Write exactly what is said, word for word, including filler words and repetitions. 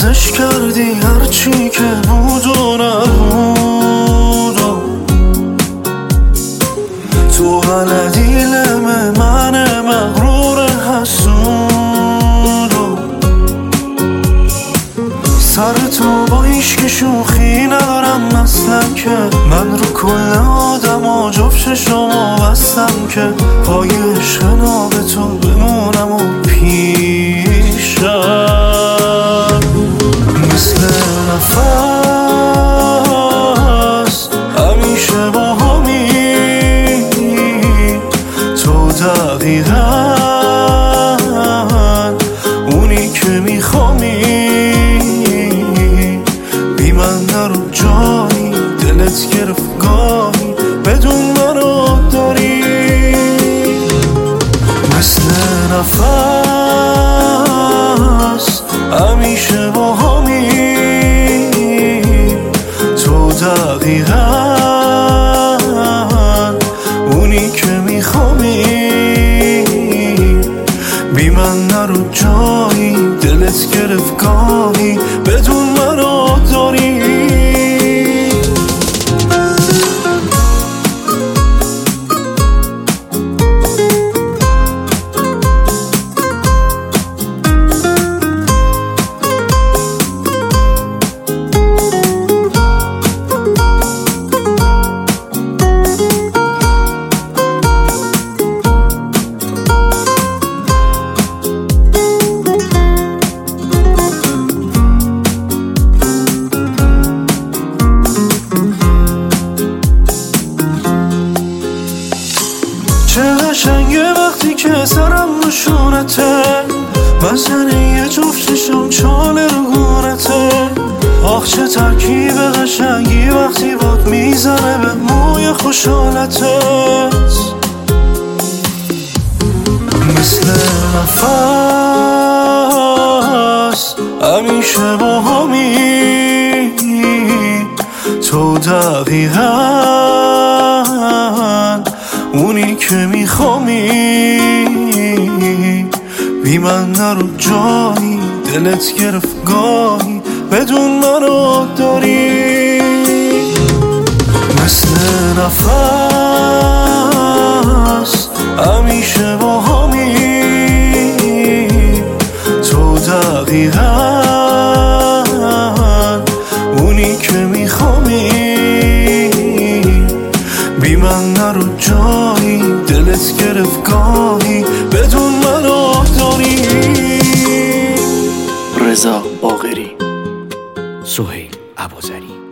عوضش کردی هرچی که بود و نبود و تو بلدی لمه من مغرور حسود و سر تو با هیچکی شوخی ندارم اصلا که من رو کل آدم ها جفت شما بستم که پای عشق ناب تو بمونم و پیشم مثل نفس همیشه با همی تو دقیقا اونی که میخوامی بی من نرو جایی دلت گرفت گاهی بدون منو داری مثل نفس همیشه با همی تو دقیقا اونی که میخوامی بی من نرو جایی دلت گرفت گاهی بدون منو داری چه قشنگه وقتی که سرم نشونته بزنه یه جفت چشم چاله رو گونته آخ چه ترکیب قشنگی وقتی باد میزنه به موی خوشحالتت مثل نفس همیشه با همی تو دقیقا اونی که میخوامی بی من نرو جایی دلت گرفت گاهی بدون منو داری مثل نفس همیشه با همی تو دقیقا اونی که میخوامی بی من نرو جایی دلت گرفت گاهی بدون منو داری رضا باقری، سهیل ابوذری.